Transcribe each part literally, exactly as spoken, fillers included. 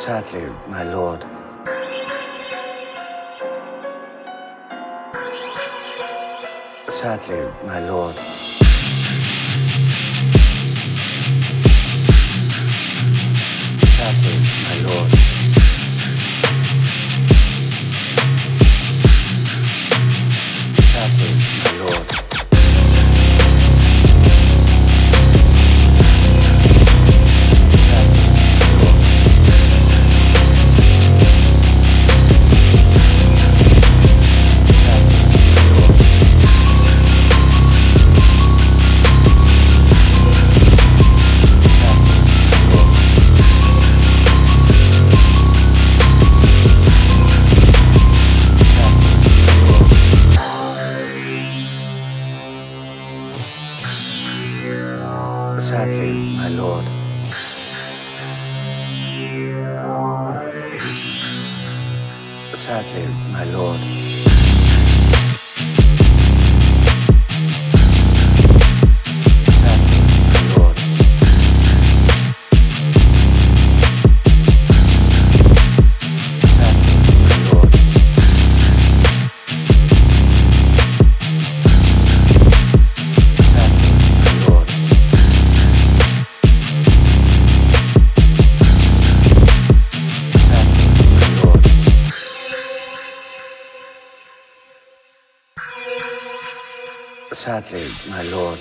Sadly, my lord. Sadly, my lord. Sadly, my lord. Sadly, my lord. Sadly, my lord. Sadly, my lord. Sadly, my lord.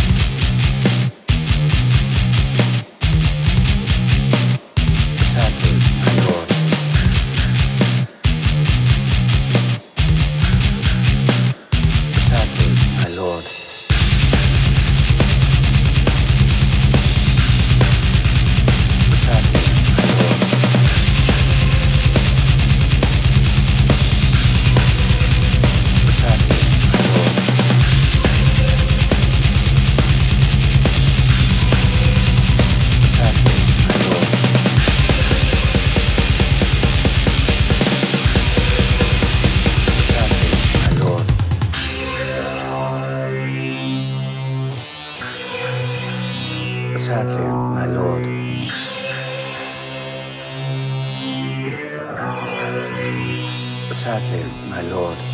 Sadly, my lord. Sadly, my lord. Sadly, my lord. Sadly, my lord. Sadly, my lord. Sadly, my lord.